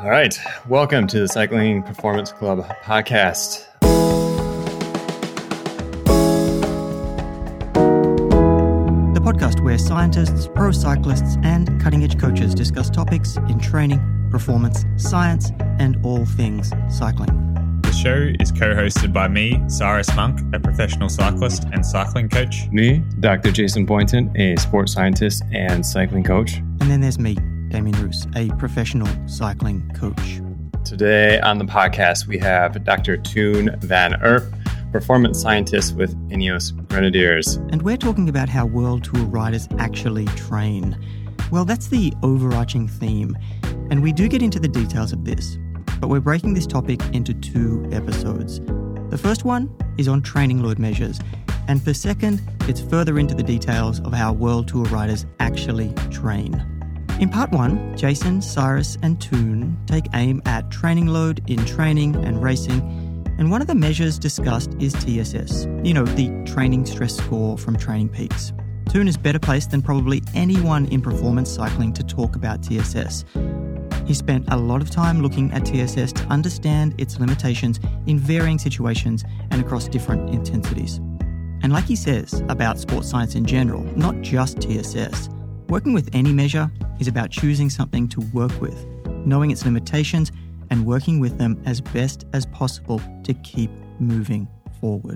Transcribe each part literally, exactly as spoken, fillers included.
All right. Welcome to the Cycling Performance Club podcast. The podcast where scientists, pro cyclists, and cutting-edge coaches discuss topics in training, performance, science, and all things cycling. The show is co-hosted by me, Cyrus Monk, a professional cyclist and cycling coach. Me, Doctor Jason Boynton, a sports scientist and cycling coach. And then there's me, Damien Roos, a professional cycling coach. Today on the podcast, we have Doctor Toon van Erp, performance scientist with Ineos Grenadiers. And we're talking about how World Tour riders actually train. Well, that's the overarching theme, and we do get into the details of this, but we're breaking this topic into two episodes. The first one is on training load measures, and the second, it's further into the details of how World Tour riders actually train. In part one, Jason, Cyrus, and Toon take aim at training load in training and racing, and one of the measures discussed is T S S, you know, the training stress score from Training Peaks. Toon is better placed than probably anyone in performance cycling to talk about T S S. He spent a lot of time looking at T S S to understand its limitations in varying situations and across different intensities. And like he says about sports science in general, not just T S S, working with any measure is about choosing something to work with, knowing its limitations, and working with them as best as possible to keep moving forward.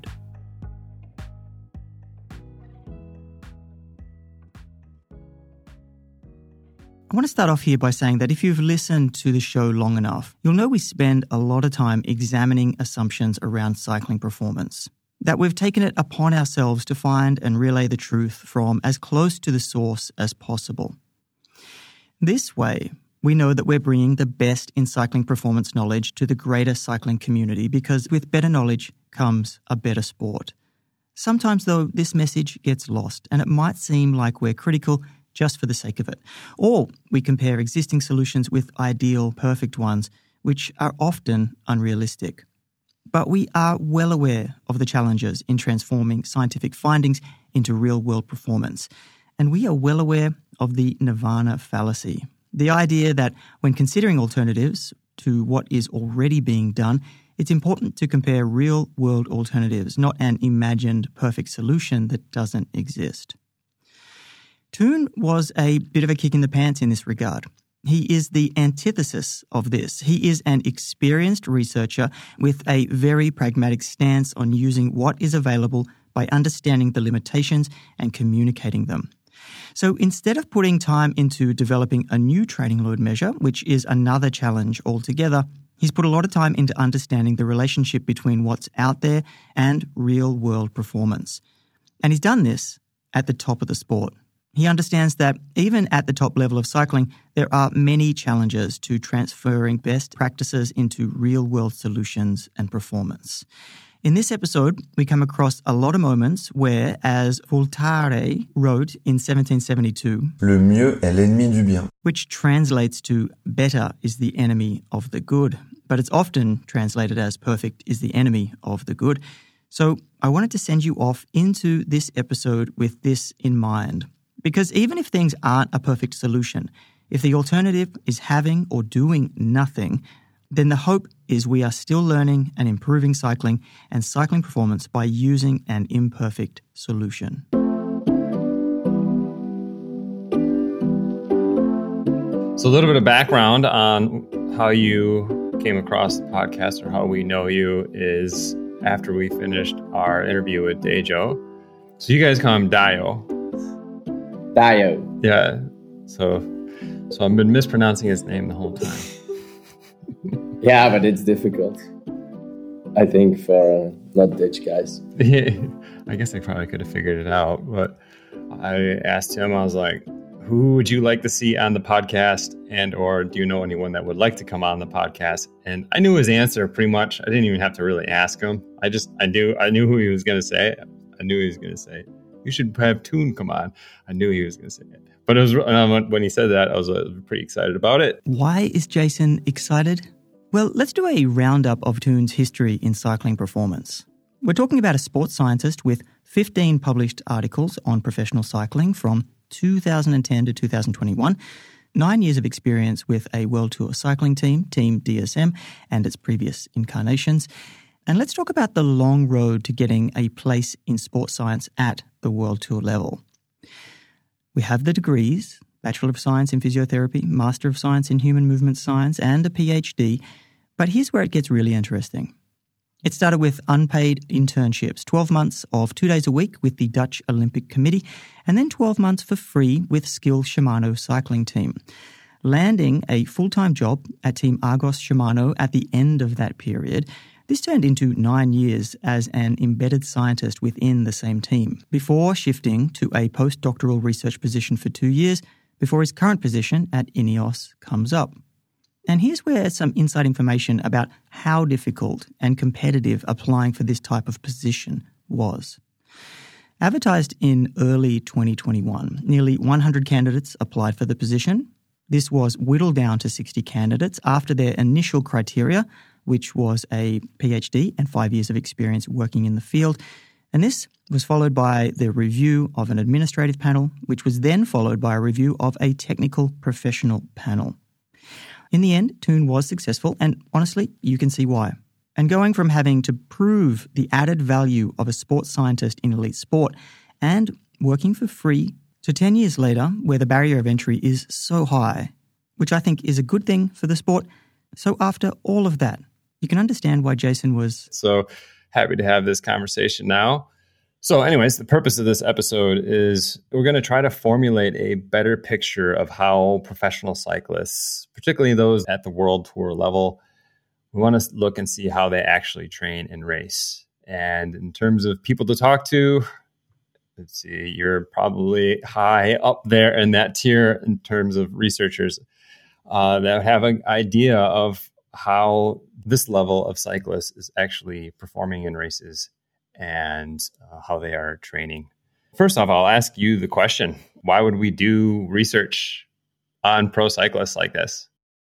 I want to start off here by saying that if you've listened to the show long enough, you'll know we spend a lot of time examining assumptions around cycling performance, that we've taken it upon ourselves to find and relay the truth from as close to the source as possible. This way, we know that we're bringing the best in cycling performance knowledge to the greater cycling community, because with better knowledge comes a better sport. Sometimes, though, this message gets lost, and it might seem like we're critical just for the sake of it. Or we compare existing solutions with ideal, perfect ones, which are often unrealistic. But we are well aware of the challenges in transforming scientific findings into real-world performance. And we are well aware of the nirvana fallacy, the idea that when considering alternatives to what is already being done, it's important to compare real-world alternatives, not an imagined perfect solution that doesn't exist. Toon was a bit of a kick in the pants in this regard. He is the antithesis of this. He is an experienced researcher with a very pragmatic stance on using what is available by understanding the limitations and communicating them. So instead of putting time into developing a new training load measure, which is another challenge altogether, he's put a lot of time into understanding the relationship between what's out there and real-world performance. And he's done this at the top of the sport. He understands that even at the top level of cycling, there are many challenges to transferring best practices into real-world solutions and performance. In this episode, we come across a lot of moments where, as Voltaire wrote in seventeen seventy-two, Le mieux est l'ennemi du bien, which translates to better is the enemy of the good, but it's often translated as perfect is the enemy of the good. So I wanted to send you off into this episode with this in mind. Because even if things aren't a perfect solution, if the alternative is having or doing nothing, then the hope is we are still learning and improving cycling and cycling performance by using an imperfect solution. So a little bit of background on how you came across the podcast, or how we know you, is after we finished our interview with Dajo. So you guys call him Dio. Dio. Yeah. So, so I've been mispronouncing his name the whole time. Yeah, but it's difficult, I think, for uh, not Dutch guys. I guess I probably could have figured it out, but I asked him, I was like, who would you like to see on the podcast, and or do you know anyone that would like to come on the podcast? And I knew his answer pretty much. I didn't even have to really ask him. I just, I knew, I knew who he was going to say. I knew he was going to say, you should have Toon come on. I knew he was going to say it. But it was um, when he said that, I was uh, pretty excited about it. Why is Jason excited? Well, let's do a roundup of Toon's history in cycling performance. We're talking about a sports scientist with fifteen published articles on professional cycling from two thousand ten to two thousand twenty-one. nine years of experience with a World Tour cycling team, Team D S M, and its previous incarnations. And let's talk about the long road to getting a place in sports science at the World Tour level. We have the degrees, Bachelor of Science in Physiotherapy, Master of Science in Human Movement Science, and a PhD. But here's where it gets really interesting. It started with unpaid internships, twelve months of two days a week with the Dutch Olympic Committee, and then twelve months for free with Skill Shimano cycling team. Landing a full-time job at Team Argos Shimano at the end of that period, this turned into nine years as an embedded scientist within the same team, before shifting to a postdoctoral research position for two years before his current position at Ineos comes up. And here's where some inside information about how difficult and competitive applying for this type of position was. Advertised in early twenty twenty-one, nearly one hundred candidates applied for the position. This was whittled down to sixty candidates after their initial criteria, which was a PhD and five years of experience working in the field. And this was followed by the review of an administrative panel, which was then followed by a review of a technical professional panel. In the end, Toon was successful, and honestly, you can see why. And going from having to prove the added value of a sports scientist in elite sport and working for free to ten years later, where the barrier of entry is so high, which I think is a good thing for the sport. So after all of that, you can understand why Jason was so happy to have this conversation now. So anyways, the purpose of this episode is we're going to try to formulate a better picture of how professional cyclists, particularly those at the World Tour level, we want to look and see how they actually train and race. And in terms of people to talk to, let's see, you're probably high up there in that tier in terms of researchers uh, that have an idea of how this level of cyclist is actually performing in races and uh, how they are training. First off, I'll ask you the question, why would we do research on pro cyclists like this?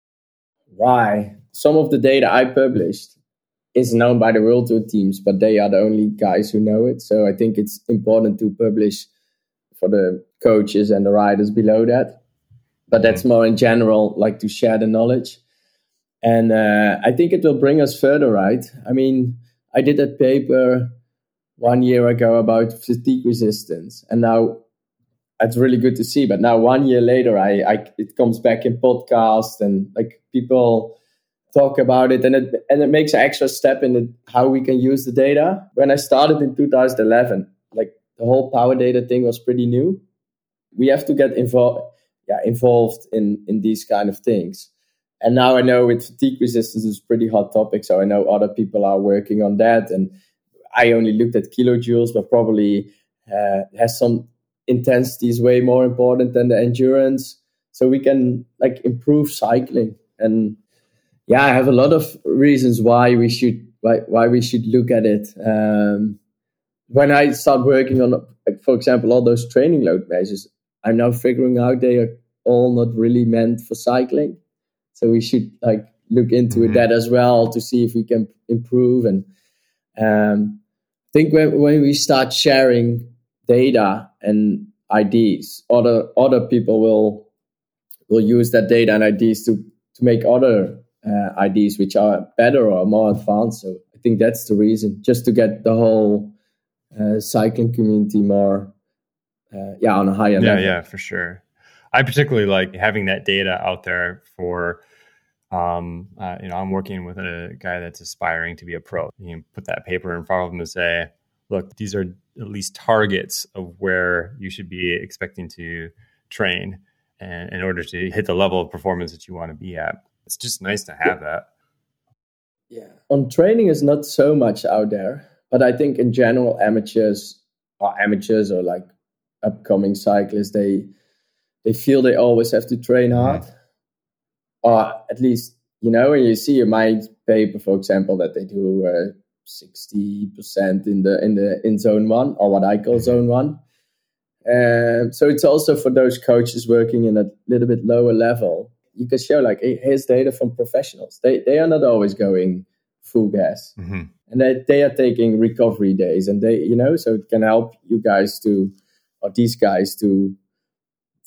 Why? Some of the data I published is known by the World Tour teams, but they are the only guys who know it. So I think it's important to publish for the coaches and the riders below that. But that's more in general, like to share the knowledge. And uh, I think it will bring us further, right? I mean, I did that paper one year ago about fatigue resistance. And now it's really good to see. But now one year later, I, I it comes back in podcasts and like people talk about it. And it and it makes an extra step in the, how we can use the data. When I started in two thousand eleven, like the whole power data thing was pretty new. We have to get involved, yeah, involved in, in these kind of things. And now I know with fatigue resistance is a pretty hot topic. So I know other people are working on that. And I only looked at kilojoules, but probably uh, has some intensity is way more important than the endurance. So we can like improve cycling. And yeah, I have a lot of reasons why we should why, why we should look at it. Um, when I start working on, like, for example, all those training load measures, I'm now figuring out they are all not really meant for cycling. So we should like look into mm-hmm. that as well to see if we can improve. And um, I think when, when we start sharing data and I Ds, other other people will will use that data and I Ds to to make other uh, I Ds which are better or more advanced. So I think that's the reason, just to get the whole uh, cycling community more, uh, yeah, on a higher yeah, level. Yeah, yeah, for sure. I particularly like having that data out there for, um, uh, you know, I'm working with a guy that's aspiring to be a pro. You can put that paper in front of him and say, look, these are at least targets of where you should be expecting to train and in order to hit the level of performance that you want to be at. It's just nice to have that. Yeah. On training is not so much out there, but I think in general, amateurs or amateurs or like upcoming cyclists, they they feel they always have to train hard. Mm-hmm. Or at least, you know, when you see in my paper, for example, that they do uh, sixty percent in the in the in zone one, or what I call mm-hmm. zone one. Um, so it's also for those coaches working in a little bit lower level. You can show like, hey, here's data from professionals. They they are not always going full gas, mm-hmm. and they they are taking recovery days, and they, you know, so it can help you guys to, or these guys to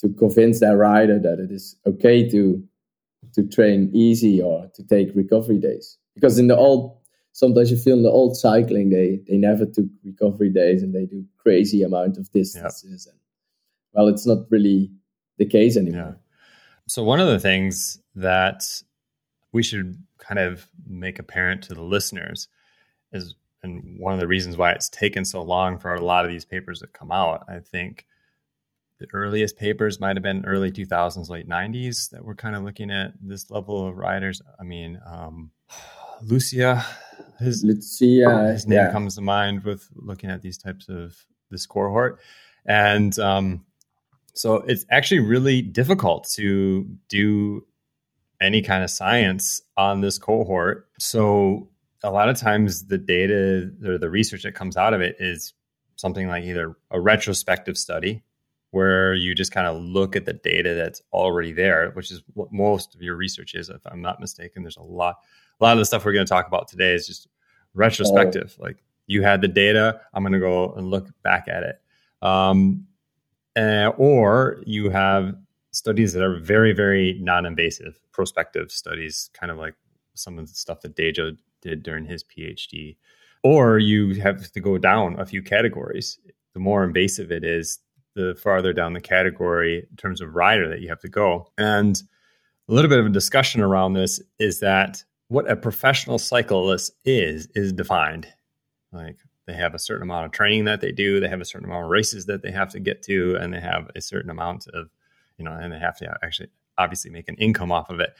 to convince their rider that it is okay to to train easy or to take recovery days. Because in the old, sometimes you feel in the old cycling, they they never took recovery days and they do crazy amount of distances. Yeah. And, well, it's not really the case anymore. Yeah. So one of the things that we should kind of make apparent to the listeners is, and one of the reasons why it's taken so long for a lot of these papers to come out, I think the earliest papers might have been early two thousands, late nineties that were kind of looking at this level of riders. I mean, um, Lucia, his, Lucia, his name yeah. comes to mind with looking at these types of this cohort. And um, so it's actually really difficult to do any kind of science on this cohort. So a lot of times the data or the research that comes out of it is something like either a retrospective study, where you just kind of look at the data that's already there, which is what most of your research is, if I'm not mistaken. There's a lot, a lot of the stuff we're going to talk about today is just retrospective. Oh. Like you had the data, I'm going to go and look back at it. Um, uh, or you have studies that are very, very non-invasive, prospective studies, kind of like some of the stuff that Dejo did during his PhD. Or you have to go down a few categories. The more invasive it is, the farther down the category in terms of rider that you have to go. And a little bit of a discussion around this is that what a professional cyclist is, is defined. Like they have a certain amount of training that they do, they have a certain amount of races that they have to get to, and they have a certain amount of, you know, and they have to actually obviously make an income off of it.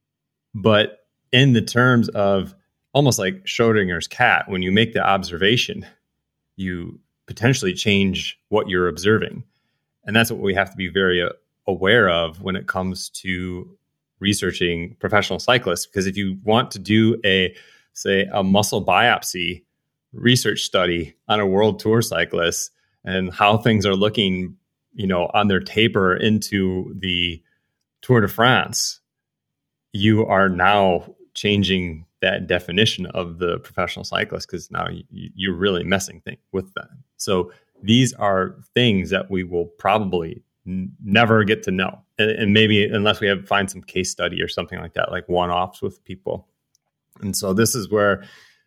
But in the terms of almost like Schrodinger's cat, when you make the observation, you potentially change what you're observing. And that's what we have to be very uh, aware of when it comes to researching professional cyclists. Because if you want to do a, say, a muscle biopsy research study on a world tour cyclist and how things are looking, you know, on their taper into the Tour de France, you are now changing that definition of the professional cyclist, because now you, you're really messing thing with that. So these are things that we will probably n- never get to know. And, and maybe unless we have find some case study or something like that, like one-offs with people. And so this is where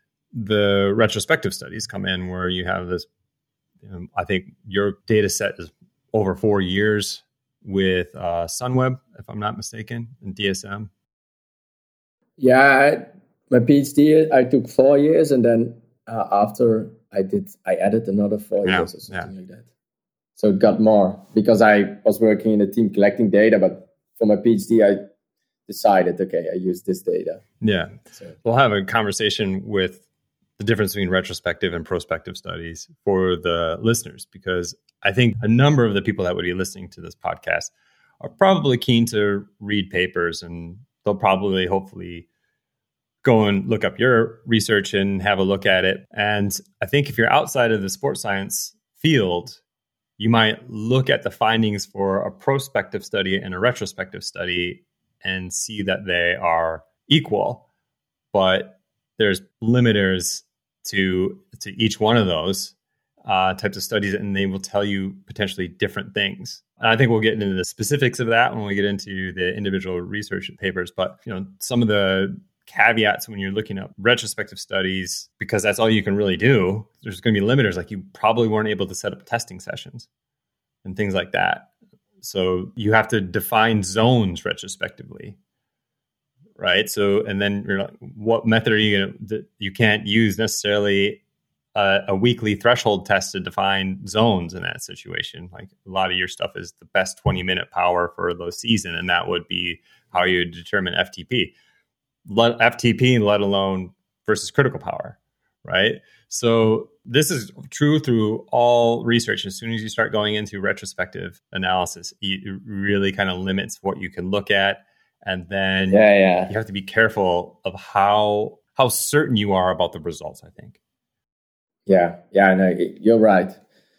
the retrospective studies come in, where you have this, you know, I think your data set is over four years with uh, Sunweb, if I'm not mistaken, and D S M. Yeah, I, my PhD, I took four years, and then uh, after I did, I added another four yeah, years or something yeah. like that. So it got more because I was working in a team collecting data, but for my PhD, I decided, okay, I use this data. Yeah. So we'll have a conversation with the difference between retrospective and prospective studies for the listeners, because I think a number of the people that would be listening to this podcast are probably keen to read papers, and they'll probably, hopefully, go and look up your research and have a look at it. And I think if you're outside of the sports science field, you might look at the findings for a prospective study and a retrospective study and see that they are equal, but there's limiters to to each one of those uh, types of studies, and they will tell you potentially different things. And I think we'll get into the specifics of that when we get into the individual research papers. But you know, some of the caveats when you're looking at retrospective studies, because that's all you can really do, there's going to be limiters, like you probably weren't able to set up testing sessions and things like that. So you have to define zones retrospectively, right? So, and then you're like, what method are you going to, you can't use necessarily a, a weekly threshold test to define zones in that situation. Like a lot of your stuff is the best twenty minute power for the season, and that would be how you determine F T P. Let, F T P, let alone versus critical power, right? So this is true through all research. As soon as you start going into retrospective analysis, it really kind of limits what you can look at. And then yeah, yeah. you have to be careful of how how certain you are about the results, I think. Yeah, yeah, no, you're right.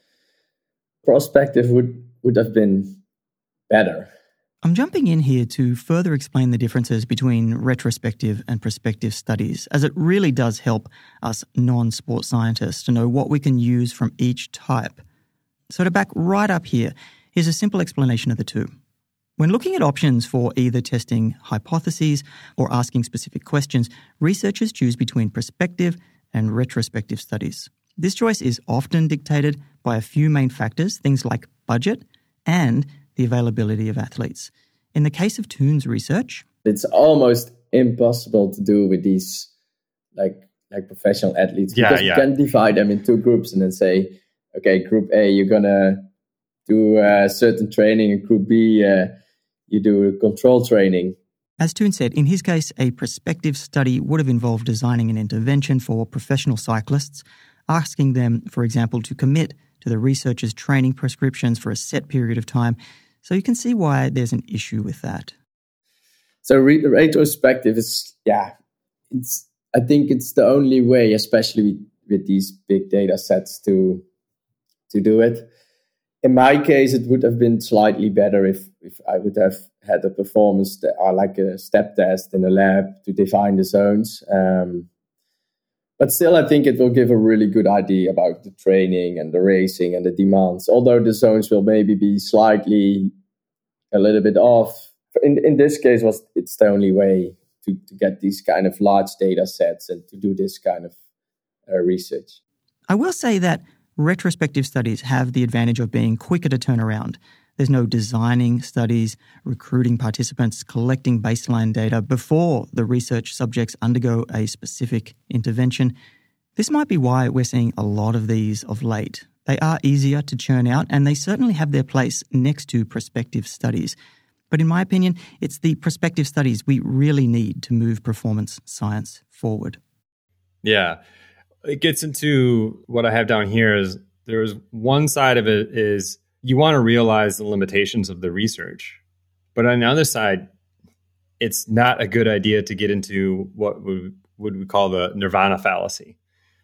Prospective would, would have been better. I'm jumping in here to further explain the differences between retrospective and prospective studies, as it really does help us non-sport scientists to know what we can use from each type. So to back right up here, Here's a simple explanation of the two. When looking at options for either testing hypotheses or asking specific questions, researchers choose between prospective and retrospective studies. This choice is often dictated by a few main factors, things like budget and the availability of athletes. In the case of Toon's research, it's almost impossible to do with these like like professional athletes yeah, because yeah. you can divide them in two groups and then say, okay, group A, you're gonna do uh, certain training, and group B, uh, you do control training. As Toon said, in his case, a prospective study would have involved designing an intervention for professional cyclists, asking them, for example, to commit to the researcher's training prescriptions for a set period of time. So you can see why there's an issue with that. So re- retrospective is, yeah, it's. I think it's the only way, especially with, with these big data sets, to to do it. In my case, it would have been slightly better if, if I would have had a performance that are like a step test in a lab to define the zones. Um, but still, I think it will give a really good idea about the training and the racing and the demands, although the zones will maybe be slightly a little bit off. In in this case, was it's the only way to, to get these kind of large data sets and to do this kind of uh, research. I will say that retrospective studies have the advantage of being quicker to turn around. There's no designing studies, recruiting participants, collecting baseline data before the research subjects undergo a specific intervention. This might be why we're seeing a lot of these of late. They are easier to churn out, and they certainly have their place next to prospective studies. But in my opinion, it's the prospective studies we really need to move performance science forward. Yeah. It gets into what I have down here is there's one side of it is you want to realize the limitations of the research. But on the other side, it's not a good idea to get into what we would we call the nirvana fallacy.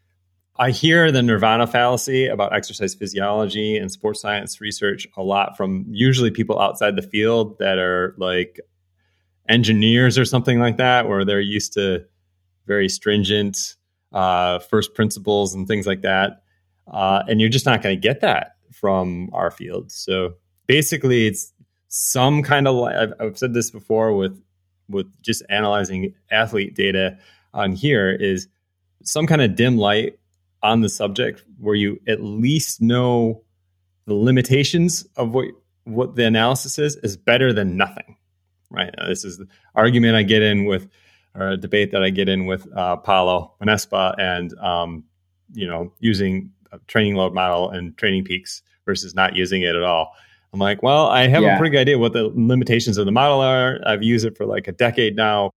I hear the nirvana fallacy about exercise physiology and sports science research a lot from usually people outside the field that are like engineers or something like that, where they're used to very stringent uh, first principles and things like that. Uh, and you're just not going to get that from our field. So basically, it's some kind of, I've, I've said this before with, with just analyzing athlete data on here, is some kind of dim light on the subject where you at least know the limitations of what what the analysis is is better than nothing, right? Now, this is the argument I get in with, or a debate that I get in with uh, Paulo Manespa and, um, you know, using a training load model and training peaks versus not using it at all. I'm like, well, I have yeah. a pretty good idea what the limitations of the model are. I've used it for like a decade now.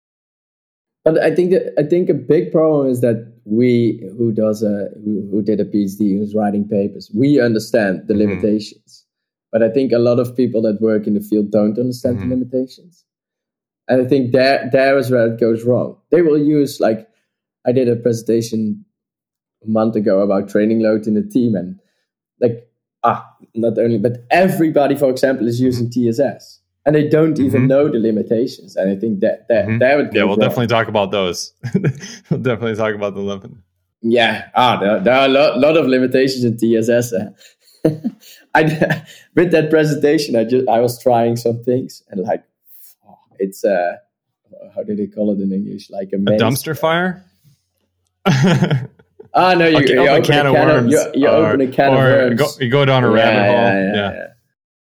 But I think that, I think a big problem is that we, who does a who, who did a PhD, who's writing papers, we understand the mm-hmm. limitations. But I think a lot of people that work in the field don't understand mm-hmm. the limitations. And I think there there is where it goes wrong. They will use, like, I did a presentation a month ago about training load in the team, and like ah, not only, but everybody, for example, is using T S S. And they don't even mm-hmm. know the limitations. And I think that that, mm-hmm. that would Yeah, we'll wrong. definitely talk about those. We'll definitely talk about the limit. Yeah, ah, there, there are a lot, lot of limitations in T S S. Uh. I, with that presentation, I just I was trying some things, and like, oh, it's, uh, how do they call it in English? Like a, a dumpster fire? Ah, no, you, okay, you, open open, a can a of can worms. Of, you, you or, open a can or of worms. Go, you go down a yeah, rabbit yeah, hole. Yeah, yeah, yeah.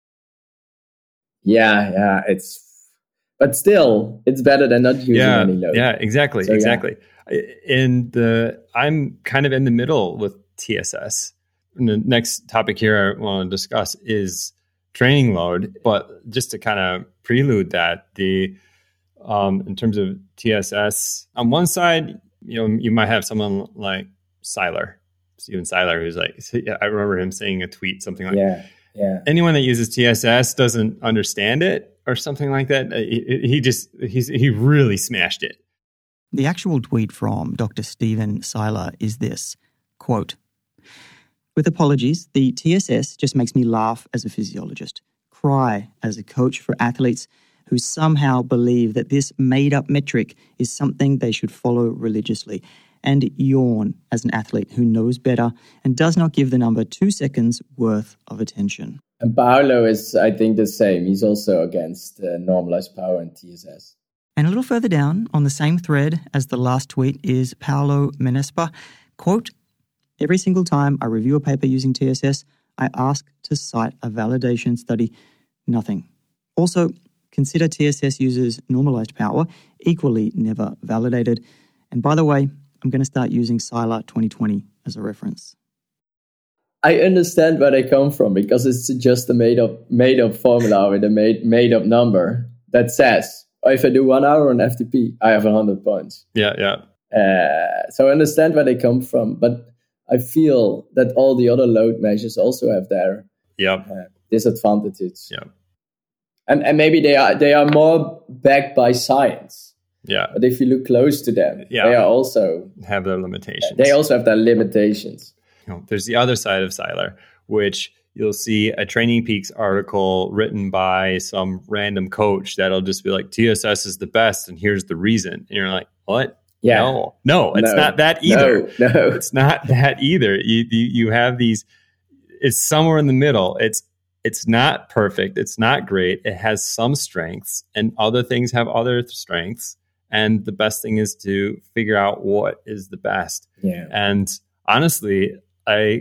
Yeah, yeah, it's, but still, it's better than not using yeah, any load. Yeah, exactly, so, exactly. Yeah. In the, I'm kind of in the middle with T S S. And the next topic here I want to discuss is training load. But just to kind of prelude that, the um, in terms of T S S, on one side, you know, you might have someone like Seiler, Steven Seiler, who's like, I remember him saying a tweet, something like, yeah. Yeah. anyone that uses T S S doesn't understand it or something like that. He, he just, he's, he really smashed it. The actual tweet from Doctor Steven Seiler is this, quote, "With apologies, the T S S just makes me laugh as a physiologist, cry as a coach for athletes who somehow believe that this made-up metric is something they should follow religiously, and yawn as an athlete who knows better and does not give the number two seconds worth of attention." And Paolo is, I think, the same. He's also against uh, normalized power and T S S. And a little further down on the same thread as the last tweet is Paolo Menespa, quote, "Every single time I review a paper using T S S, I ask to cite a validation study. Nothing. Also, consider T S S users normalized power, equally never validated. And by the way, I'm going to start using Sila twenty twenty as a reference." I understand where they come from because it's just a made-up made-up formula with a made, made-up number that says, oh, if I do one hour on F T P, I have one hundred points. Yeah, yeah. Uh, so I understand where they come from, but I feel that all the other load measures also have their yep. uh, disadvantages. Yep. And and maybe they are they are more backed by science. Yeah. But if you look close to them, yeah. they are also have their limitations. They also have their limitations. You know, there's the other side of Seiler, which you'll see a Training Peaks article written by some random coach that'll just be like, T S S is the best, and here's the reason. And you're like, what? Yeah. No, no, it's no. not that either. No, no. It's not that either. You, you you have these, it's somewhere in the middle. It's it's not perfect. It's not great. It has some strengths, and other things have other strengths. And the best thing is to figure out what is the best. Yeah. And honestly, I,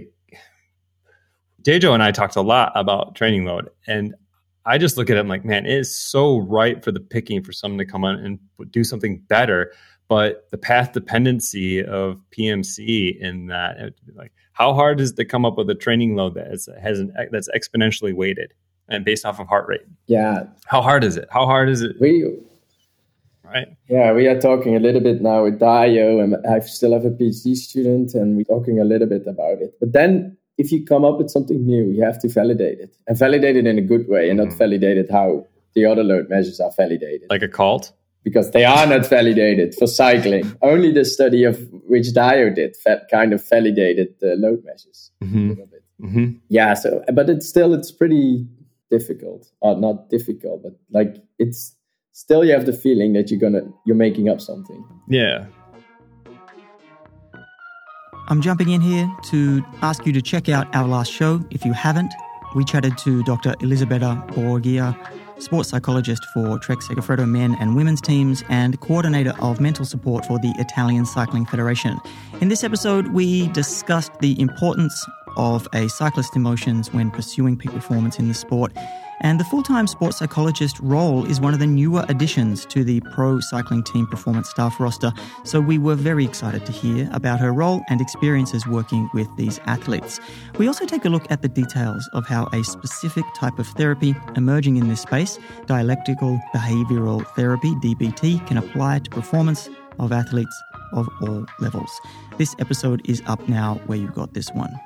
Dejo and I talked a lot about training load, and I just look at it and like, man, it is so ripe for the picking for someone to come on and do something better. But the path dependency of P M C in that, like, how hard is it to come up with a training load that is, has an that's exponentially weighted and based off of heart rate? Yeah. How hard is it? How hard is it? We, right. Yeah, we are talking a little bit now with Dario, and I still have a PhD student, and we're talking a little bit about it. But then, if you come up with something new, you have to validate it, and validate it in a good way, and not mm. validate it how the other load measures are validated. Like a cult? Because they are not validated for cycling. Only the study of which Dio did fa- kind of validated the load measures mm-hmm. a little bit. Mm-hmm. Yeah, so but it's still it's pretty difficult, or not difficult, but like it's still you have the feeling that you're gonna you're making up something. Yeah. I'm jumping in here to ask you to check out our last show if you haven't. We chatted to Doctor Elisabetta Borgia, sports psychologist for Trek Segafredo men and women's teams and coordinator of mental support for the Italian Cycling Federation. In this episode, we discussed the importance of a cyclist's emotions when pursuing peak performance in the sport. And the full-time sports psychologist role is one of the newer additions to the pro cycling team performance staff roster. So we were very excited to hear about her role and experiences working with these athletes. We also take a look at the details of how a specific type of therapy emerging in this space, dialectical behavioral therapy, D B T, can apply to performance of athletes of all levels. This episode is up now where you got this one.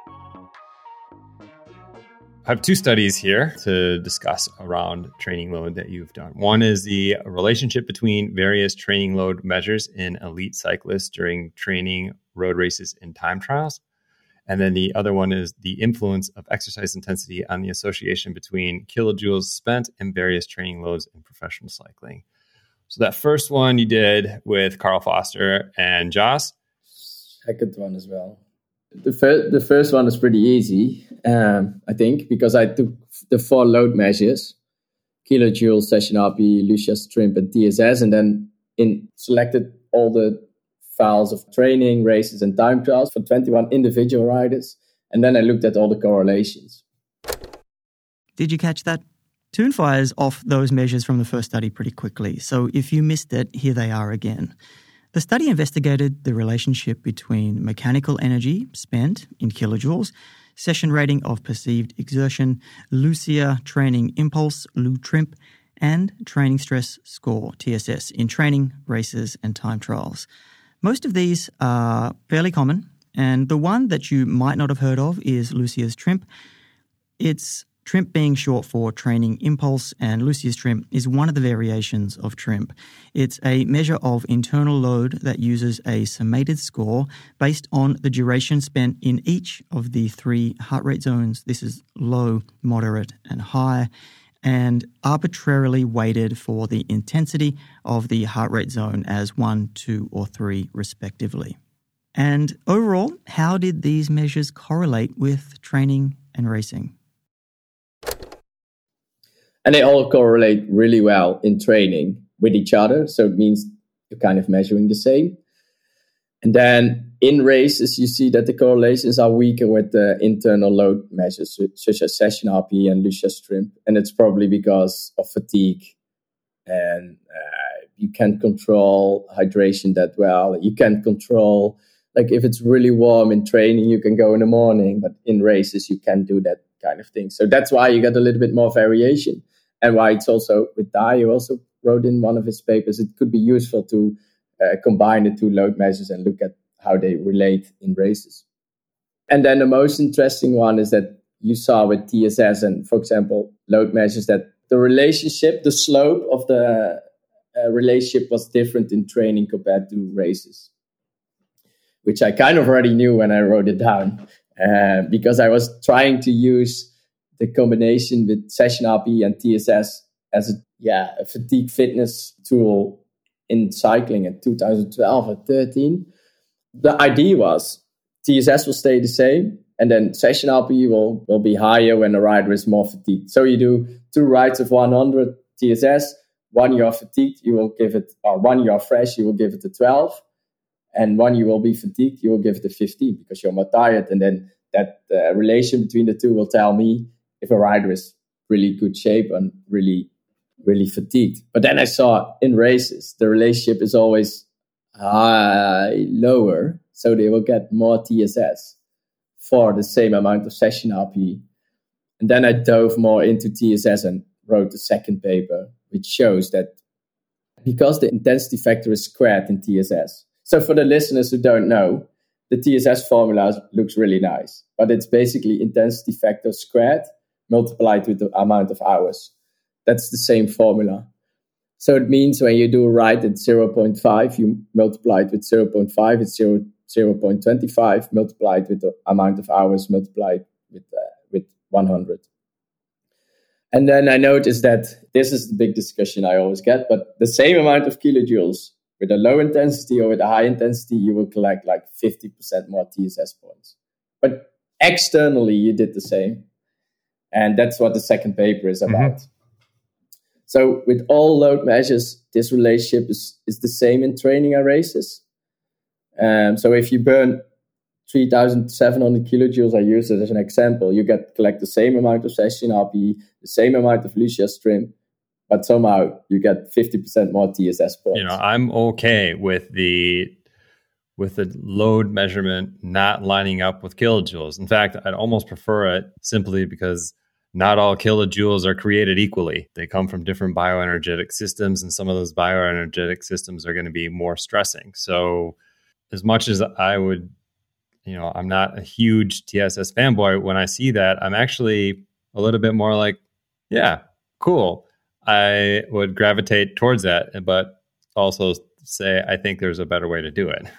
I have two studies here to discuss around training load that you've done. One is the relationship between various training load measures in elite cyclists during training, road races, and time trials. And then the other one is the influence of exercise intensity on the association between kilojoules spent and various training loads in professional cycling. So that first one you did with Carl Foster and Joss. Second one as well. The first, the first one is pretty easy, um, I think, because I took the four load measures, kilojoules, session R P, Lucia's Trimp, and T S S, and then in selected all the files of training, races, and time trials for twenty-one individual riders, and then I looked at all the correlations. Did you catch that? Toon fires off those measures from the first study pretty quickly, so if you missed it, here they are again. The study investigated the relationship between mechanical energy spent in kilojoules, session rating of perceived exertion, Lucia training impulse, Lu-Trimp, and training stress score, T S S, in training, races, and time trials. Most of these are fairly common, and the one that you might not have heard of is Lucia's Trimp. It's Trimp being short for training impulse, and Lucia's Trimp is one of the variations of Trimp. It's a measure of internal load that uses a summated score based on the duration spent in each of the three heart rate zones. This is low, moderate, and high, and arbitrarily weighted for the intensity of the heart rate zone as one, two, or three, respectively. And overall, how did these measures correlate with training and racing? And they all correlate really well in training with each other. So it means you're kind of measuring the same. And then in races, you see that the correlations are weaker with the internal load measures, such as session R P E and Lucia Strimp. And it's probably because of fatigue. And uh, you can't control hydration that well. You can't control, like if it's really warm in training, you can go in the morning. But in races, you can't do that kind of thing. So that's why you get a little bit more variation. And why it's also, with Dai, who also wrote in one of his papers, it could be useful to uh, combine the two load measures and look at how they relate in races. And then the most interesting one is that you saw with T S S and, for example, load measures that the relationship, the slope of the uh, relationship was different in training compared to races, which I kind of already knew when I wrote it down uh, because I was trying to use the combination with Session R P E and T S S as a, yeah, a fatigue fitness tool in cycling in two thousand twelve or thirteen. The idea was T S S will stay the same, and then Session R P E will, will be higher when the rider is more fatigued. So you do two rides of one hundred T S S, one you're fatigued, you will give it, or one you're fresh, you will give it a twelve, and one you will be fatigued, you will give it a fifteen because you're more tired, and then that uh, relation between the two will tell me if a rider is really good shape and really, really fatigued. But then I saw in races, the relationship is always uh, lower, so they will get more T S S for the same amount of session R P E. And then I dove more into T S S and wrote the second paper, which shows that because the intensity factor is squared in T S S. So for the listeners who don't know, the T S S formula looks really nice, but it's basically intensity factor squared multiplied with the amount of hours. That's the same formula. So it means when you do a ride at zero point five, you multiply it with zero point five, it's zero, zero point two five, multiplied with the amount of hours, multiplied with uh, with one hundred. And then I noticed that this is the big discussion I always get, but the same amount of kilojoules with a low intensity or with a high intensity, you will collect like fifty percent more T S S points. But externally, you did the same. And that's what the second paper is about. Mm-hmm. So with all load measures, this relationship is, is the same in training and races. Um, so if you burn three thousand seven hundred kilojoules, I use it as an example, you get collect the same amount of session R P E, the same amount of Lucia Strimp, but somehow you get fifty percent more T S S points. You know, I'm okay with the with the load measurement not lining up with kilojoules. In fact, I'd almost prefer it simply because not all kilojoules are created equally. They come from different bioenergetic systems, and some of those bioenergetic systems are going to be more stressing. So as much as I would, you know, I'm not a huge T S S fanboy, when I see that, I'm actually a little bit more like, yeah, cool. I would gravitate towards that, but also say, I think there's a better way to do it.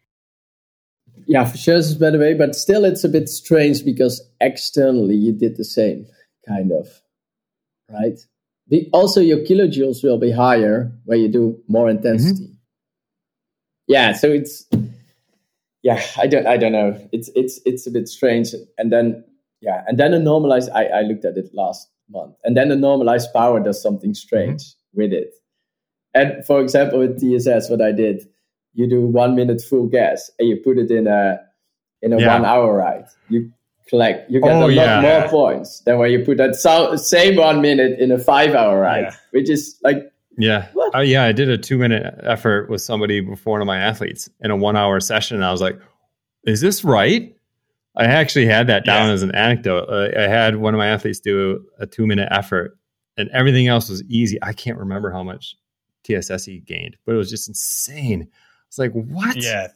Yeah, for sure it's a better way, but still it's a bit strange because externally you did the same, kind of, right? The, also, your kilojoules will be higher when you do more intensity. Mm-hmm. Yeah, so it's, yeah, I don't, I don't know. It's, it's, it's a bit strange, and then, yeah, and then a normalized. I, I looked at it last month, and then the normalized power does something strange mm-hmm. with it. And for example, with T S S, what I did, you do one minute full gas, and you put it in a in a yeah. one hour ride. You collect, you get oh, a lot yeah. more points than when you put that so, same one minute in a five hour ride, yeah. which is like. Yeah. Oh, yeah. I did a two minute effort with somebody before one of my athletes in a one hour session. And I was like, is this right? I actually had that down yeah. as an anecdote. Uh, I had one of my athletes do a two minute effort and everything else was easy. I can't remember how much T S S he gained, but it was just insane. It's like, what? Yeah.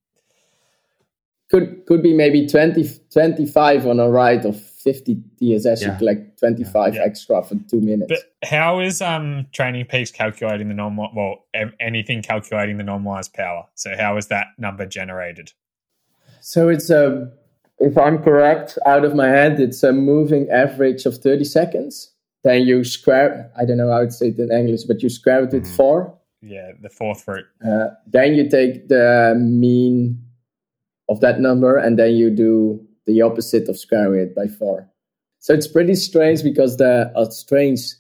Could could be maybe twenty, twenty-five on a ride of fifty T S S. Yeah. You collect twenty-five yeah. extra for two minutes. But how is um Training Peaks calculating the normal? Well, anything calculating the normalized power. So how is that number generated? So it's a, if I'm correct, out of my head, it's a moving average of thirty seconds. Then you square. I don't know how to say it in English, but you square it with mm. four. Yeah, the fourth root. Uh, then you take the mean of that number, and then you do the opposite of squaring it by four. So it's pretty strange because the uh, strange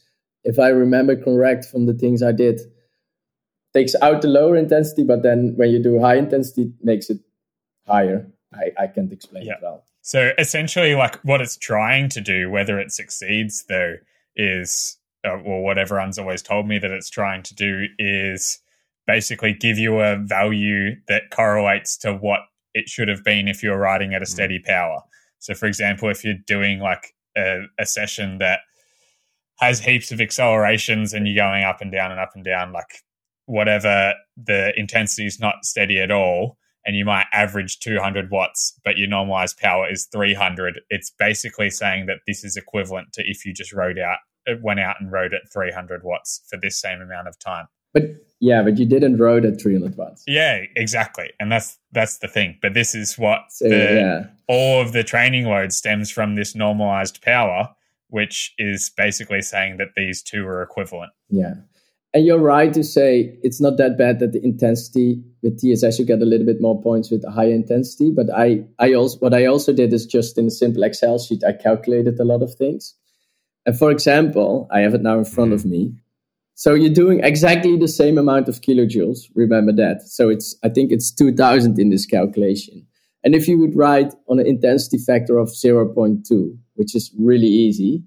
if I remember correct from the things I did, takes out the lower intensity, but then when you do high intensity, it makes it higher. I, I can't explain yeah. it well. So essentially, like what it's trying to do, whether it succeeds though, is, uh, or what everyone's always told me that it's trying to do is basically give you a value that correlates to what it should have been if you're riding at a steady power. So for example, if you're doing like a, a session that has heaps of accelerations and you're going up and down and up and down, like whatever, the intensity is not steady at all, and you might average two hundred watts, but your normalized power is three hundred. It's basically saying that this is equivalent to if you just rode out, went out and rode at three hundred watts for this same amount of time. But yeah, but you didn't rode at three hundred watts. Yeah, exactly. And that's that's the thing. But this is what so, the, yeah. all of the training load stems from, this normalized power, which is basically saying that these two are equivalent. Yeah. And you're right to say it's not that bad that the intensity with T S S, you get a little bit more points with the high intensity. But I, I also what I also did is just in a simple Excel sheet, I calculated a lot of things. And for example, I have it now in front of me. So you're doing exactly the same amount of kilojoules. Remember that. So it's I think it's two thousand in this calculation. And if you would ride on an intensity factor of zero point two, which is really easy,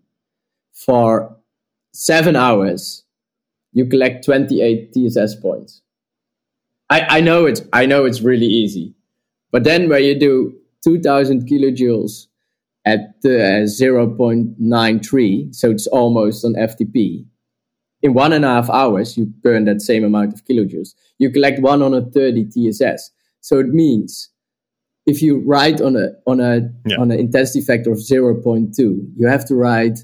for seven hours, you collect twenty-eight T S S points. I, I know it's I know it's really easy, but then where you do two thousand kilojoules at uh, zero point nine three, so it's almost on F T P. In one and a half hours, you burn that same amount of kilojoules. You collect one hundred thirty T S S. So it means if you ride on a on a yeah. on an intensity factor of zero point two, you have to ride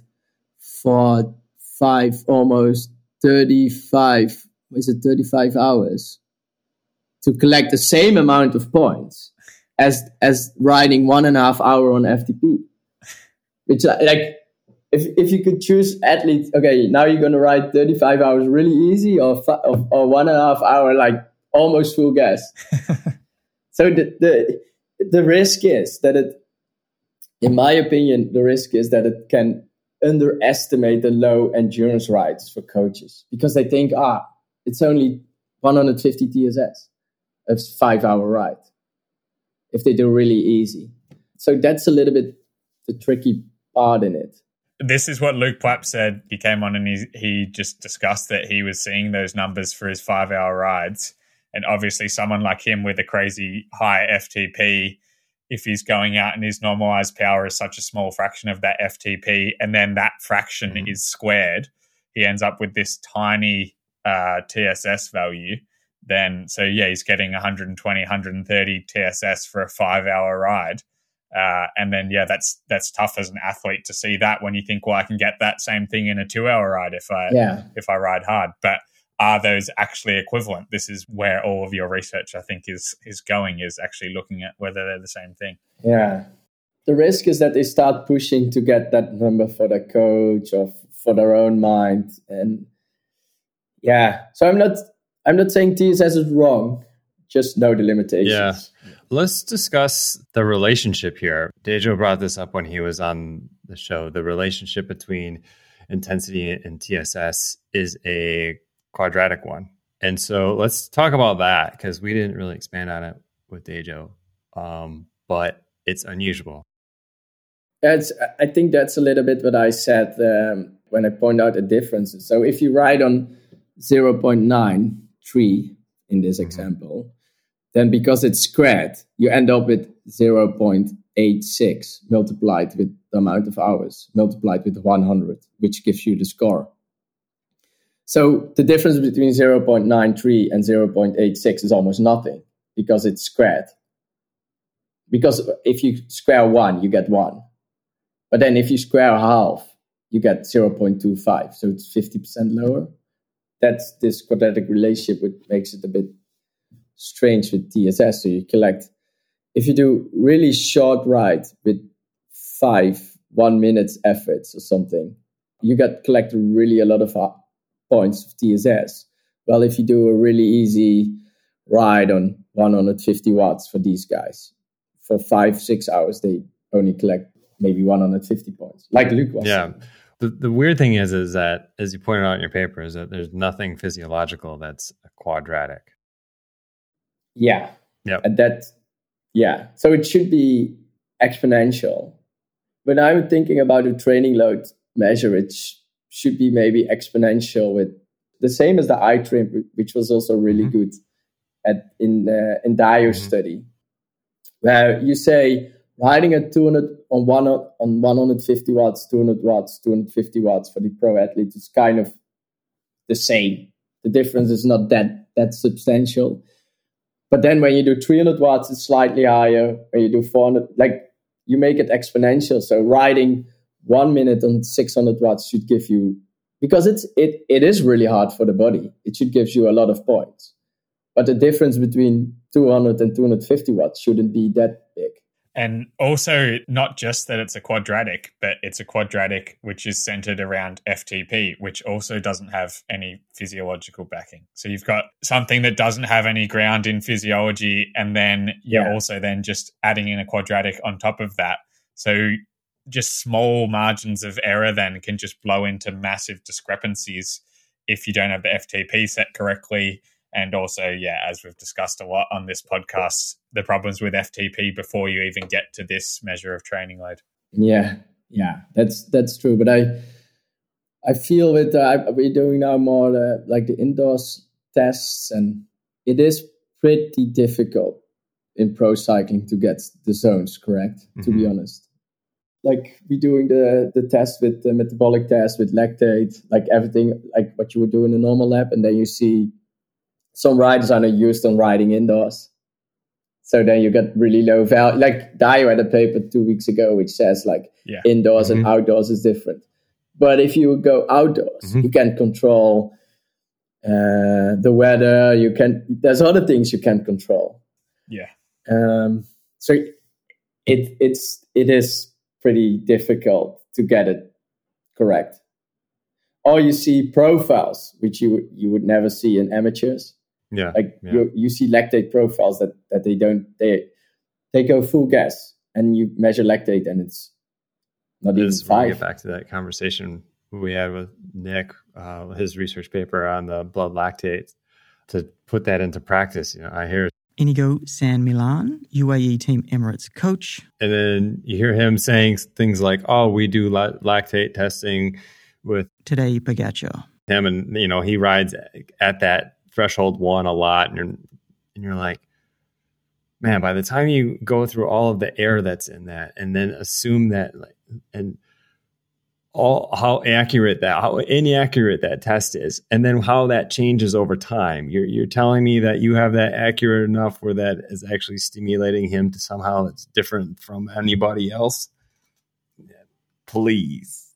for five almost. thirty-five, is it thirty-five hours to collect the same amount of points as as riding one and a half hour on F T P. Which, like, if if you could choose athletes, okay, now you're gonna ride thirty-five hours really easy, or or, or one and a half hour like almost full gas. So the the the risk is that it, in my opinion, the risk is that it can underestimate the low endurance rides for coaches, because they think, ah, it's only one hundred fifty T S S. It's a five hour ride if they do really easy. So that's a little bit the tricky part in it. This is what Luke Plapp said. He came on and he, he just discussed that he was seeing those numbers for his five hour rides. And obviously someone like him with a crazy high F T P, if he's going out and his normalized power is such a small fraction of that F T P, and then that fraction mm-hmm. is squared, he ends up with this tiny uh, T S S value. Then, so yeah, he's getting one hundred twenty, one hundred thirty T S S for a five hour ride. Uh, and then, yeah, that's that's tough as an athlete to see that when you think, well, I can get that same thing in a two hour ride if I yeah. if I ride hard. But are those actually equivalent? This is where all of your research, I think, is is going, is actually looking at whether they're the same thing. Yeah. The risk is that they start pushing to get that number for the coach or for their own mind. And yeah, so I'm not I'm not saying T S S is wrong. Just know the limitations. Yeah. Let's discuss the relationship here. Dejo brought this up when he was on the show. The relationship between intensity and T S S is a quadratic one. And so let's talk about that, because we didn't really expand on it with Dejo, um, but it's unusual. That's, I think that's a little bit what I said um, when I point out the differences. So if you ride on zero point nine three in this mm-hmm. example, then because it's squared, you end up with zero point eight six multiplied with the amount of hours, multiplied with one hundred, which gives you the score. So the difference between zero point nine three and zero point eight six is almost nothing, because it's squared. Because if you square one, you get one. But then if you square half, you get zero point two five. So it's fifty percent lower. That's this quadratic relationship, which makes it a bit strange with T S S. So you collect, if you do really short ride with five one minute efforts or something, you get collect really a lot of points of T S S. Well, if you do a really easy ride on one hundred fifty watts for these guys, for five, six hours, they only collect maybe one hundred fifty points, like Luke was Yeah. saying. The, the weird thing is, is that, as you pointed out in your paper, is that there's nothing physiological that's quadratic. Yeah. Yeah. And that, yeah. So it should be exponential. When I'm thinking about a training load measure, it sh- should be maybe exponential with the same as the eye trim, which was also really mm-hmm. good at in uh, in Dyer's mm-hmm. study, where you say riding at two hundred on one on one hundred fifty watts, two hundred watts, two hundred fifty watts for the pro athlete is kind of the same. The difference is not that that substantial. But then when you do three hundred watts, it's slightly higher. When you do four hundred, like you make it exponential. So riding one minute on six hundred watts should give you, because it's it it is really hard for the body. It should give you a lot of points. But the difference between two hundred and two hundred fifty watts shouldn't be that big. And also, not just that it's a quadratic, but it's a quadratic which is centered around F T P, which also doesn't have any physiological backing. So you've got something that doesn't have any ground in physiology, and then you're yeah. also then just adding in a quadratic on top of that. So just small margins of error then can just blow into massive discrepancies if you don't have the F T P set correctly. And also, yeah, as we've discussed a lot on this podcast, the problems with F T P before you even get to this measure of training load. Yeah, yeah, that's that's true. But I I feel that uh, we're doing now more uh, like the indoors tests, and it is pretty difficult in pro cycling to get the zones correct, mm-hmm. to be honest. Like we're doing the, the test with the metabolic test, with lactate, like everything, like what you would do in a normal lab, and then you see some riders are not used on riding indoors. So then you get really low value. Like Dyer had a paper two weeks ago which says like yeah. indoors mm-hmm. and outdoors is different. But if you go outdoors, mm-hmm. you can control uh, the weather. You can. There's other things you can't control. Yeah. Um. So it it's it is pretty difficult to get it correct. Or you see profiles which you you would never see in amateurs. Yeah, like yeah. you you see lactate profiles that, that they don't they they go full gas, and you measure lactate and it's not even five. We'll get back to that conversation we had with Nick, uh, his research paper on the blood lactate, to put that into practice. You know, I hear Inigo San Milan, U A E Team Emirates coach, and then you hear him saying things like, "Oh, we do la- lactate testing with Tadej Pogačar." Him, and you know he rides at that threshold one a lot, and you're, and you're like, man, by the time you go through all of the air that's in that, and then assume that, like, and all how accurate that, how inaccurate that test is, and then how that changes over time. You're you're telling me that you have that accurate enough where that is actually stimulating him to somehow it's different from anybody else? Please.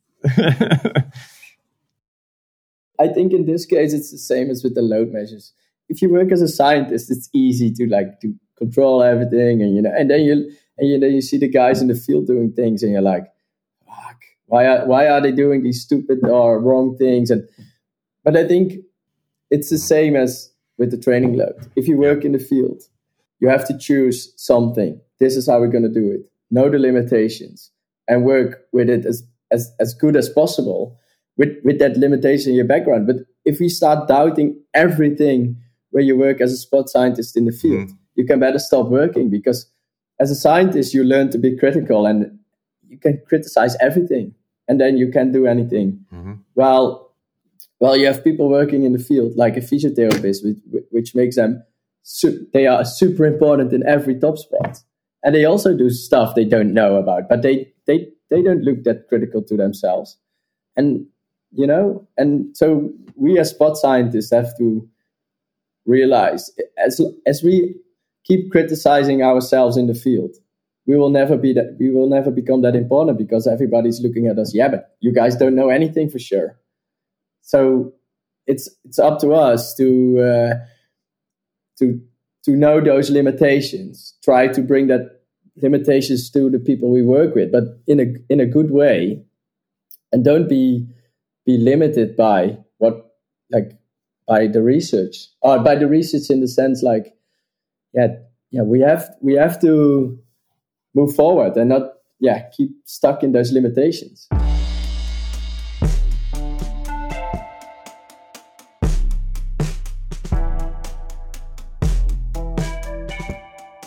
I think in this case, it's the same as with the load measures. If you work as a scientist, it's easy to like to control everything, and you know, and then you and you know you see the guys in the field doing things, and you're like, fuck, why are why are they doing these stupid or wrong things? And but I think it's the same as with the training load. If you work in the field, you have to choose something. This is how we're going to do it. Know the limitations and work with it as as as good as possible. With, with that limitation in your background. But if we start doubting everything where you work as a sport scientist in the field, mm. you can better stop working, because as a scientist, you learn to be critical and you can criticize everything, and then you can't do anything. Mm-hmm. Well, well, you have people working in the field like a physiotherapist, which, which makes them, su- they are super important in every top sport. And they also do stuff they don't know about, but they, they, they don't look that critical to themselves. And You know, and so we as sport scientists have to realize, as as we keep criticizing ourselves in the field, we will never be that. We will never become that important, because everybody's looking at us. Yeah, but you guys don't know anything for sure. So it's it's up to us to uh, to to know those limitations. Try to bring that limitations to the people we work with, but in a in a good way, and don't be. be limited by what, like, by the research, or by the research in the sense like, yeah, yeah, we have we have to move forward and not, yeah, keep stuck in those limitations.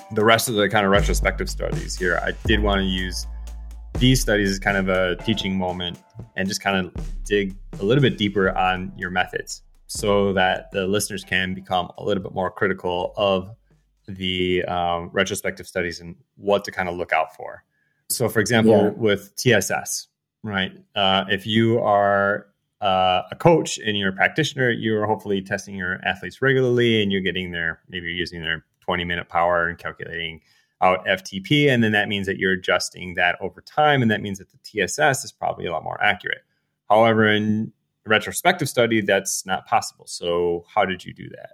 the rest of the kind of retrospective studies here, I did want to use these studies as kind of a teaching moment and just kind of dig a little bit deeper on your methods so that the listeners can become a little bit more critical of the um, retrospective studies and what to kind of look out for. So, for example, yeah. with T S S, right? Uh, if you are uh, a coach and you're a practitioner, you're hopefully testing your athletes regularly and you're getting their, maybe you're using their twenty minute power and calculating out F T P. And then that means that you're adjusting that over time. And that means that the T S S is probably a lot more accurate. However, in a retrospective study, that's not possible. So how did you do that?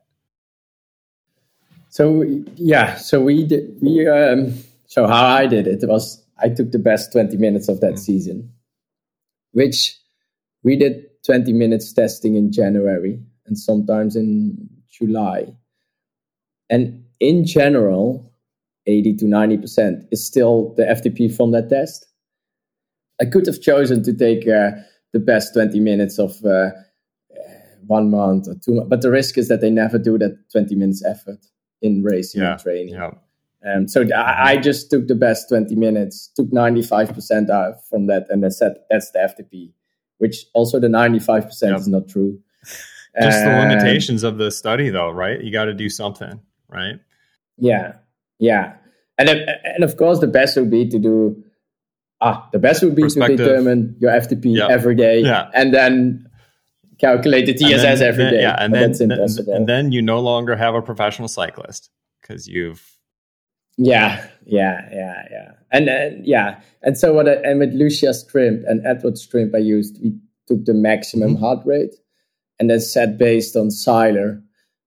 So, yeah, so we did, we, um, so how I did it was I took the best twenty minutes of that mm-hmm. season, which we did twenty minutes testing in January and sometimes in July. And in general, eighty to ninety percent is still the F T P from that test. I could have chosen to take uh, the best twenty minutes of uh, one month or two months, but the risk is that they never do that twenty minutes effort in racing yeah, and training. Yeah. Um, so I, I just took the best twenty minutes, took ninety-five percent out from that, and I said that's the F T P, which also the ninety-five percent yep. is not true. Just the um, limitations of the study, though, right? You got to do something, right? Yeah, yeah, and and of course the best would be to do ah the best would be to determine your F T P yep. every day, yeah. and then calculate the T S S then, every then, day. Yeah, and but then that's impossible. and then you no longer have a professional cyclist because you've yeah, yeah, yeah, yeah, and uh, yeah, and so what? I, and with Lucia Strimp and Edward Strimp, I used we took the maximum mm-hmm. heart rate, and then set based on Seiler.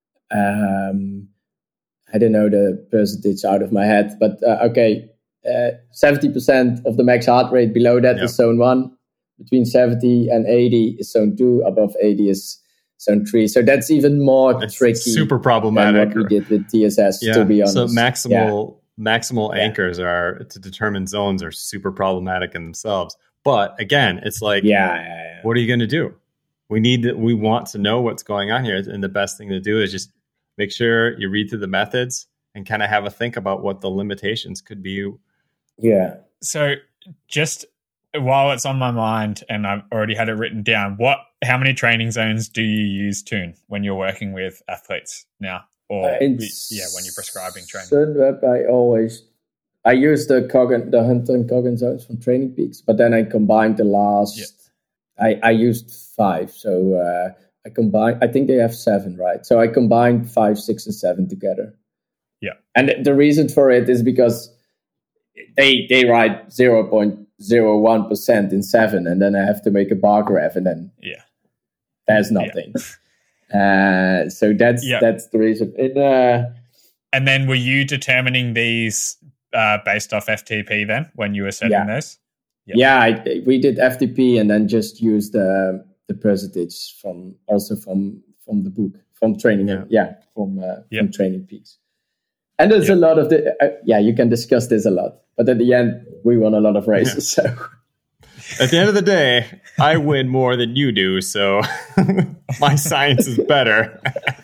Um, I don't know the percentage out of my head, but uh, okay, uh, seventy percent of the max heart rate. Below that yep. is zone one. Between seventy and eighty is zone two. Above eighty is zone three. So that's even more it's tricky. Super problematic. Than what we did with T S S, yeah. to be honest. So maximal yeah. maximal yeah. anchors are to determine zones are super problematic in themselves. But again, it's like, yeah, yeah, yeah. what are you going to do? We need to, we want to know what's going on here, and the best thing to do is just make sure you read through the methods and kind of have a think about what the limitations could be. Yeah. So just while it's on my mind and I've already had it written down, what, how many training zones do you use, Toon, when you're working with athletes now? Or, uh, yeah, when you're prescribing training? Sunweb, I always, I use the Coggan, the Hunter and Coggan zones from Training Peaks, but then I combined the last, yeah. I, I used five. So uh, I combined, I think they have seven, right? So I combined five, six, and seven together. Yeah. And the reason for it is because they they write zero point zero one percent in seven, and then I have to make a bar graph, and then yeah, there's nothing. Yeah. Uh, so that's yeah. that's the reason. And, uh, and then were you determining these uh, based off F T P then when you were setting yeah. those? Yep. Yeah, I, we did F T P and then just used the the percentage from also from from the book from training. Yeah, yeah from uh, yep. from Training Peaks. And there's yep. a lot of the uh, yeah, you can discuss this a lot, but at the end we won a lot of races. Yeah. So at the end of the day, I win more than you do, so my science is better.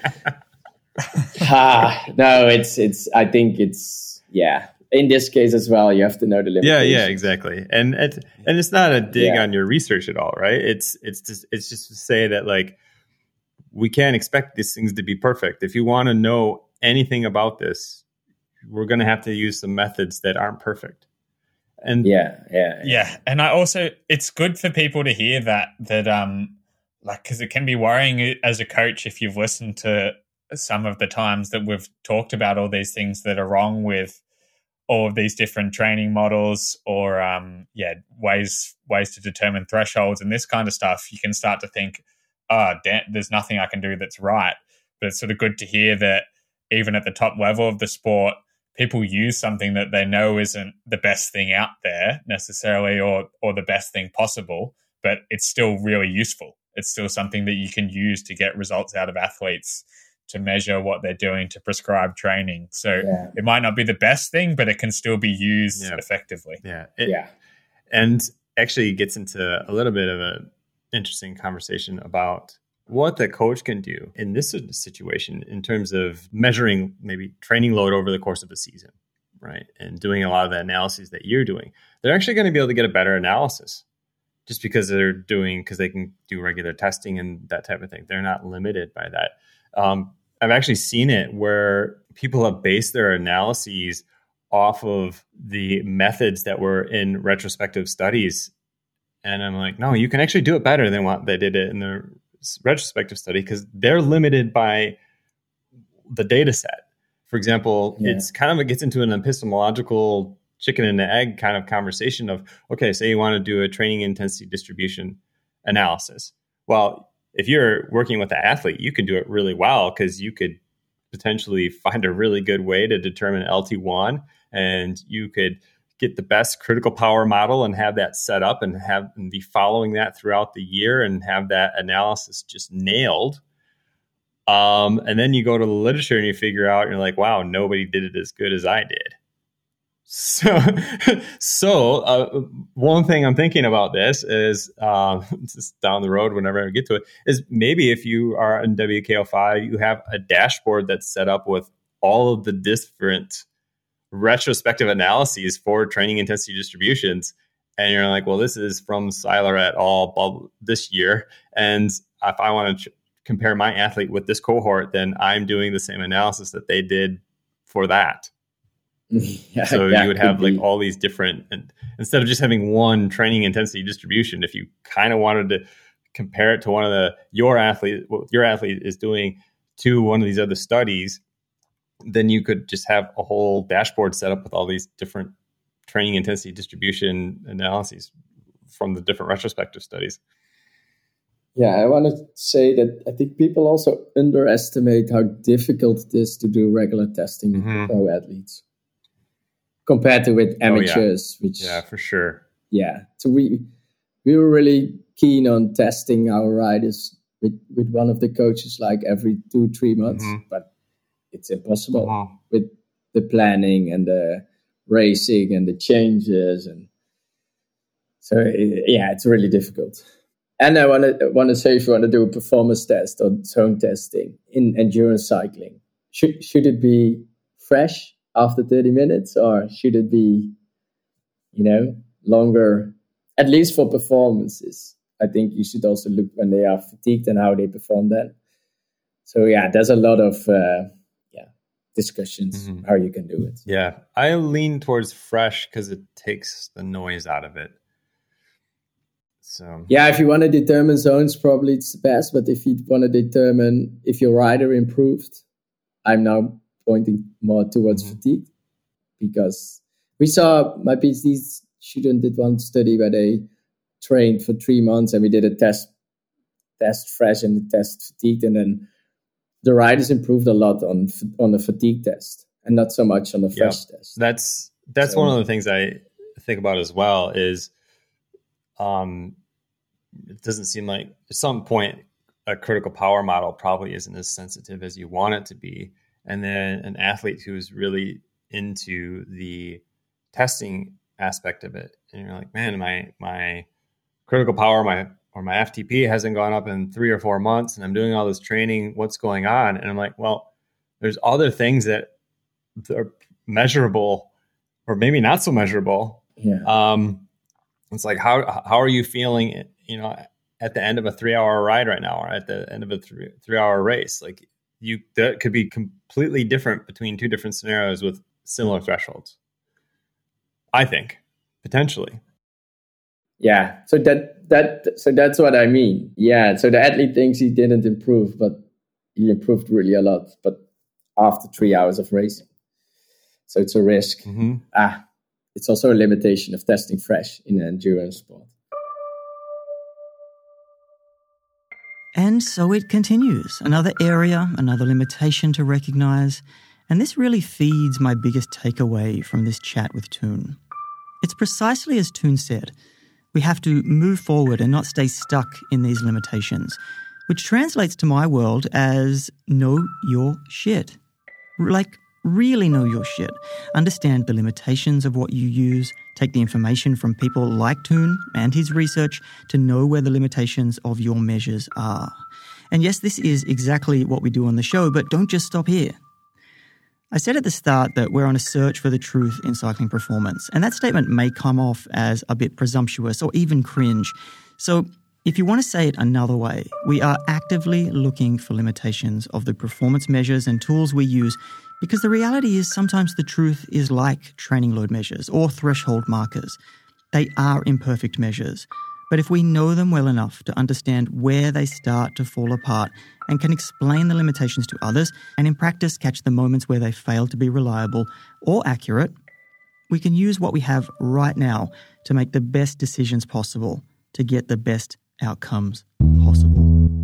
ah, no, it's it's. I think it's yeah. In this case as well, you have to know the limitations. Yeah, yeah, exactly. And it, and it's not a dig yeah. on your research at all, right? It's it's just it's just to say that like we can't expect these things to be perfect. If you want to know anything about this, we're going to have to use some methods that aren't perfect. And yeah, yeah, yeah, yeah. And I also, it's good for people to hear that that um like because it can be worrying as a coach if you've listened to some of the times that we've talked about all these things that are wrong with all of these different training models or um yeah ways ways to determine thresholds and this kind of stuff. You can start to think, oh damn, there's nothing I can do that's right. But it's sort of good to hear that even at the top level of the sport, people use something that they know isn't the best thing out there necessarily or or the best thing possible, but it's still really useful. It's still something that you can use to get results out of athletes, to measure what they're doing, to prescribe training. So yeah. it might not be the best thing, but it can still be used yeah. effectively. Yeah. It, yeah. And actually gets into a little bit of an interesting conversation about what the coach can do in this situation in terms of measuring maybe training load over the course of a season. right, and doing a lot of the analyses that you're doing, they're actually going to be able to get a better analysis just because they're doing, because they can do regular testing and that type of thing. They're not limited by that. Um, I've actually seen it where people have based their analyses off of the methods that were in retrospective studies. And I'm like, no, you can actually do it better than what they did it in the retrospective study because they're limited by the data set. For example, yeah. it's kind of, it gets into an epistemological chicken and the egg kind of conversation of, okay, say you want to do a training intensity distribution analysis. Well, if you're working with an athlete, you can do it really well because you could potentially find a really good way to determine L T one, and you could get the best critical power model and have that set up and have and be following that throughout the year and have that analysis just nailed. Um, and then you go to the literature and you figure out, and you're like, wow, nobody did it as good as I did. So, so uh, one thing I'm thinking about this is uh, just down the road, whenever I get to it, is maybe if you are in W K O five, you have a dashboard that's set up with all of the different retrospective analyses for training intensity distributions. And you're like, well, this is from Seiler et al. This year. And if I want to ch- compare my athlete with this cohort, then I'm doing the same analysis that they did for that. Yeah, so you would have like all these different, and instead of just having one training intensity distribution, if you kind of wanted to compare it to one of the, your athlete, what your athlete is doing to one of these other studies, then you could just have a whole dashboard set up with all these different training intensity distribution analyses from the different retrospective studies. Yeah, I want to say that I think people also underestimate how difficult it is to do regular testing mm-hmm. with pro athletes compared to with amateurs. Oh, yeah. Which yeah, for sure. Yeah, so we we were really keen on testing our riders with, with one of the coaches like every two, three months, mm-hmm. but it's impossible uh-huh. with the planning and the racing and the changes. And so, it, yeah, it's really difficult. And I want to want to say, if you want to do a performance test or zone testing in endurance cycling, should should it be fresh after thirty minutes, or should it be, you know, longer? At least for performances, I think you should also look when they are fatigued and how they perform then. So yeah, there's a lot of uh, yeah discussions mm-hmm. how you can do it. Yeah, I lean towards fresh because it takes the noise out of it. So yeah, if you want to determine zones, probably it's the best. But if you want to determine if your rider improved, I'm now pointing more towards mm-hmm. fatigue, because we saw my PhD student did one study where they trained for three months and we did a test, test fresh and the test fatigued, and then the riders improved a lot on on the fatigue test and not so much on the fresh yeah, test. That's that's so, one of the things I think about as well is, um, it doesn't seem like at some point a critical power model probably isn't as sensitive as you want it to be. And then an athlete who's really into the testing aspect of it, and you're like, man, my my critical power, my or my F T P hasn't gone up in three or four months, and I'm doing all this training. What's going on? And I'm like, well, there's other things that are measurable, or maybe not so measurable. Yeah. Um, it's like, how how are you feeling? You know, at the end of a three hour ride right now, or at the end of a three three hour race, like. You that could be completely different between two different scenarios with similar thresholds. I think potentially. Yeah. So that that so that's what I mean. Yeah. So the athlete thinks he didn't improve, but he improved really a lot. But after three hours of racing, so it's a risk. Mm-hmm. Ah, it's also a limitation of testing fresh in an endurance sport. And so it continues. Another area, another limitation to recognize. And this really feeds my biggest takeaway from this chat with Toon. It's precisely as Toon said. We have to move forward and not stay stuck in these limitations, which translates to my world as know your shit. Like, really know your shit. Understand the limitations of what you use. Take the information from people like Toon and his research to know where the limitations of your measures are. And yes, this is exactly what we do on the show, but don't just stop here. I said at the start that we're on a search for the truth in cycling performance, and that statement may come off as a bit presumptuous or even cringe. So if you want to say it another way, we are actively looking for limitations of the performance measures and tools we use, because the reality is sometimes the truth is like training load measures or threshold markers. They are imperfect measures. But if we know them well enough to understand where they start to fall apart and can explain the limitations to others, and in practice catch the moments where they fail to be reliable or accurate, we can use what we have right now to make the best decisions possible to get the best outcomes possible.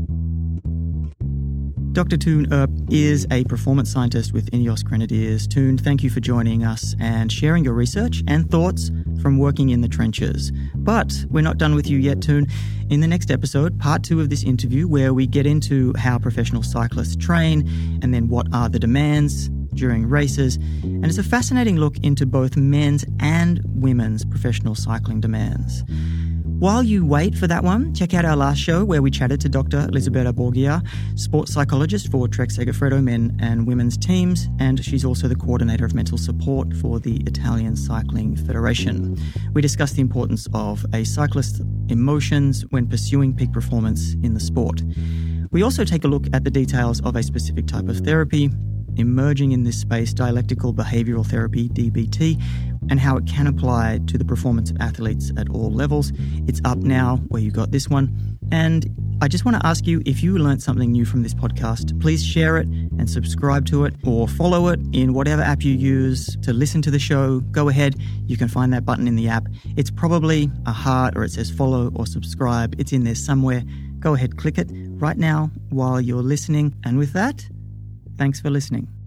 Doctor Toon Earp is a performance scientist with Ineos Grenadiers. Toon, thank you for joining us and sharing your research and thoughts from working in the trenches. But we're not done with you yet, Toon. In the next episode, part two of this interview, where we get into how professional cyclists train and then what are the demands during races. And it's a fascinating look into both men's and women's professional cycling demands. While you wait for that one, check out our last show where we chatted to Doctor Elisabetta Borgia, sports psychologist for Trek Segafredo men and women's teams, and she's also the coordinator of mental support for the Italian Cycling Federation. We discussed the importance of a cyclist's emotions when pursuing peak performance in the sport. We also take a look at the details of a specific type of therapy, emerging in this space, dialectical behavioural therapy, D B T, and how it can apply to the performance of athletes at all levels. It's up now where you got this one. And I just want to ask you, if you learned something new from this podcast, please share it and subscribe to it, or follow it in whatever app you use to listen to the show. Go ahead. You can find that button in the app. It's probably a heart, or it says follow or subscribe. It's in there somewhere. Go ahead, click it right now while you're listening. And with that, thanks for listening.